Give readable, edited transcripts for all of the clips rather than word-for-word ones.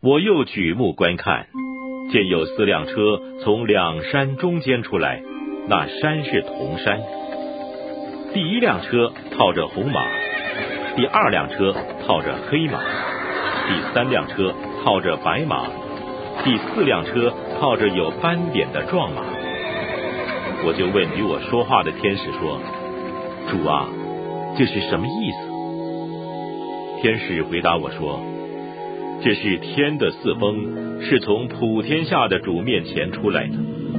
我又举目观看，见有4辆车从2山中间出来，那山是同山。第1辆车套着红马，第2辆车套着黑马，第3辆车套着白马，第4辆车套着有斑点的壮马。我就问与我说话的天使说：主啊，这是什么意思？天使回答我说：这是天的4风，是从普天下的主面前出来的。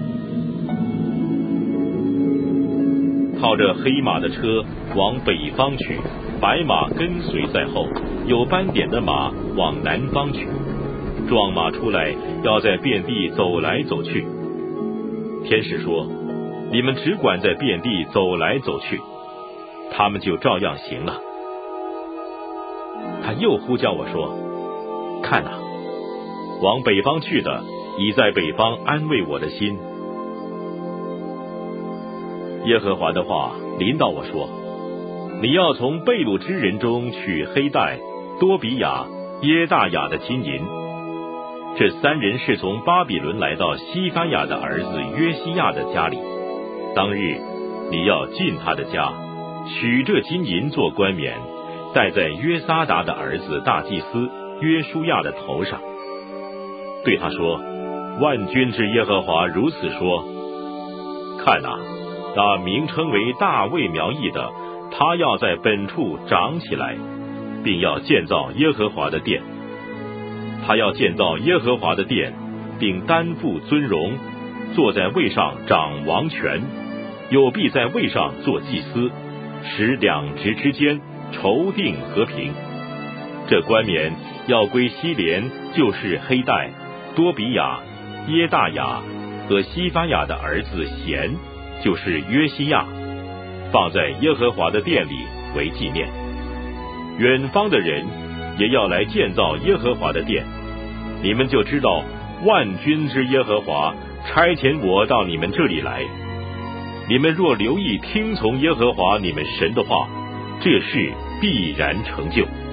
套着黑马的车往北方去，白马跟随在后，有斑点的马往南方去。壮马出来，要在遍地走来走去。天使说：你们只管在遍地走来走去。他们就照样行了。他又呼叫我说：看哪，往北方去的已在北方安慰我的心。耶和华的话临到我说：你要从被掳之人中取黑带、多比亚、耶大雅的金银。这3人是从巴比伦来到西番雅的儿子约西亚的家里。当日你要进他的家，取这金银做冠冕，戴在约撒达的儿子大祭司约书亚的头上。对他说：万军之耶和华如此说：看哪，那名称为大卫苗裔的，他要在本处长起来，并要建造耶和华的殿。他要建造耶和华的殿，并担负尊荣，坐在位上掌王权，又必在位上做祭司，使2职之间筹定和平。这冠冕要归西连，就是黑带、多比亚、耶大雅和西番雅的儿子贤，就是约西亚，放在耶和华的殿里为纪念。远方的人也要来建造耶和华的殿，你们就知道万军之耶和华差遣我到你们这里来。你们若留意听从耶和华你们神的话，这事必然成就。